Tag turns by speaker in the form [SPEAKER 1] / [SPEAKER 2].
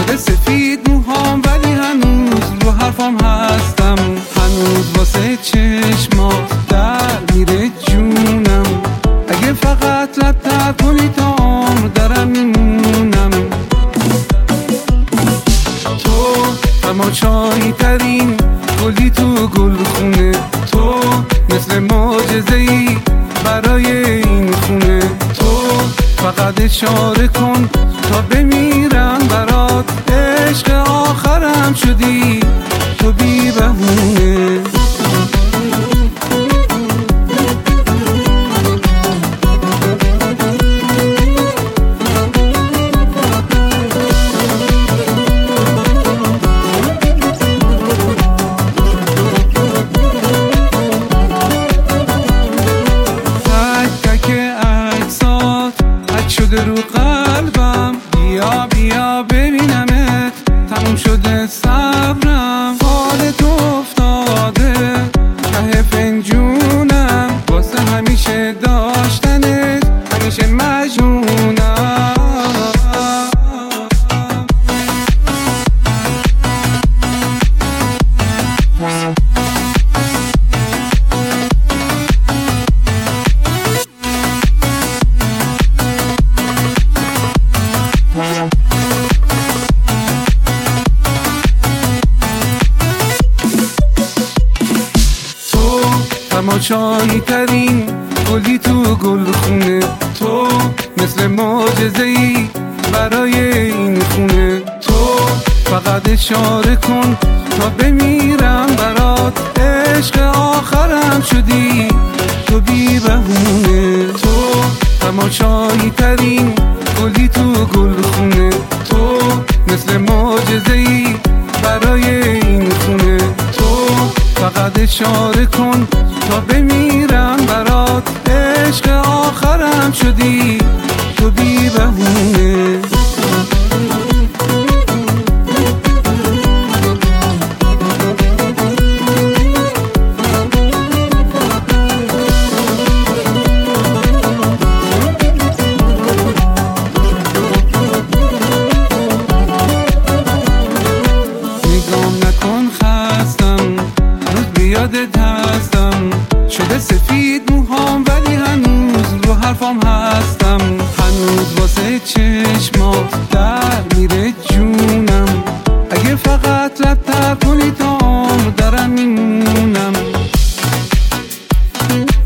[SPEAKER 1] شده سفید موهام ولی هنوز رو حرفام هستم، هنوز واسه چشمات در میره جونم. اگه فقط رد کنی تا عمر درم میمونم. تو تماشایی ترین گلی تو گلخونه، تو مثل معجزه‌ای برای این خونه. تو فقط اشاره کن تا بمیرم برات، عشق آخرم شدی تو بی بهونه. شده رو قلبم، بیا بیا ببینمت، تموم شده صبرم، حال تو افتاده ته فنجونم، واسه همیشه داشتنت همیشه مجنونم. تماشایی ترین گلی تو گلخونه، تو مثل معجزه‌ای برای این خونه. تو فقط اشاره کن تا بمیرم برات، عشق آخرم شدی تو بی بهونه. تو تماشایی ترین گلی تو گلخونه، تو مثل معجزه‌ای برای این خونه. تو فقط اشاره کن تا بمیرم برات، عشق آخرم شدی تو بی بهونه. نگام نکن خستم، هنوز بیادت هستم، شده سفید موهام ولی هنوز رو حرفام هستم، هنوز واسه چشمات در میره جونم. اگه فقط رد کنی تا عمر درم میمونم.